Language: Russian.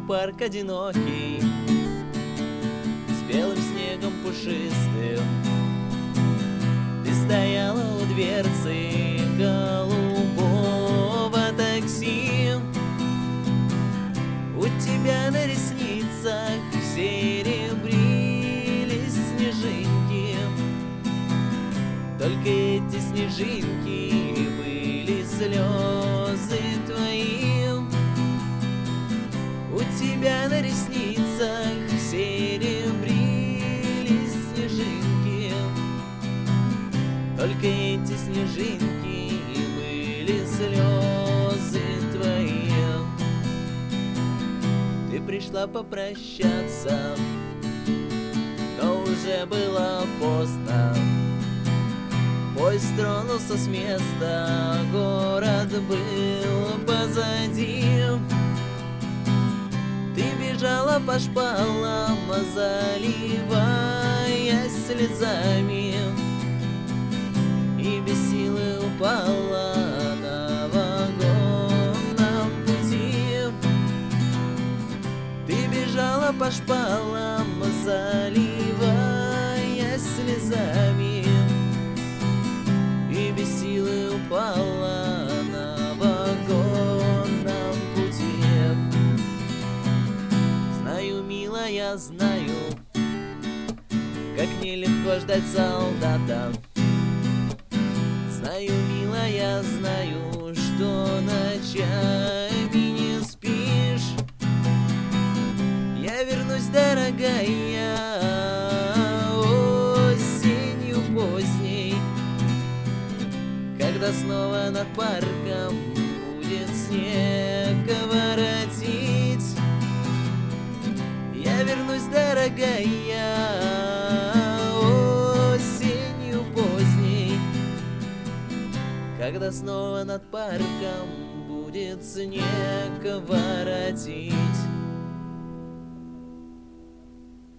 парк одинокий, с белым снегом пушистым. Ты стояла у дверцы голубого такси. У тебя на ресницах серебрились снежинки. Только эти снежинки были слезы твои. У тебя на ресницах серебрились снежинки. Только эти снежинки были слезы твои. Ты пришла попрощаться, но уже было поздно. Поезд тронулся с места, город был позади. Ты бежала по шпалам, заливаясь слезами, и без силы упала на вагонном пути. Ты бежала по шпалам, заливаясь слезами, и без силы упала на вагонном пути. Знаю, милая, знаю, как нелегко ждать солдата. Знаю, милая, знаю, что ночами не спишь. Я вернусь, дорогая, осенью поздней, когда снова над парком будет снег воротить. Я вернусь, дорогая, осенью поздней, когда снова над парком будет снег воротить.